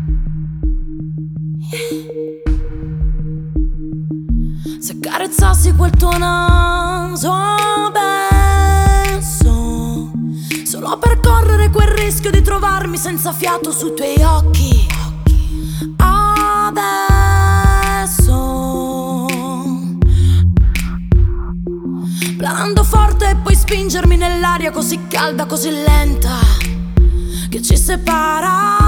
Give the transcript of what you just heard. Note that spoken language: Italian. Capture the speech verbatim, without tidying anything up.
Se accarezzassi quel tuo naso penso solo per correre quel rischio di trovarmi senza fiato sui tuoi occhi. Adesso planando forte e poi spingermi nell'aria così calda, così lenta che ci separa.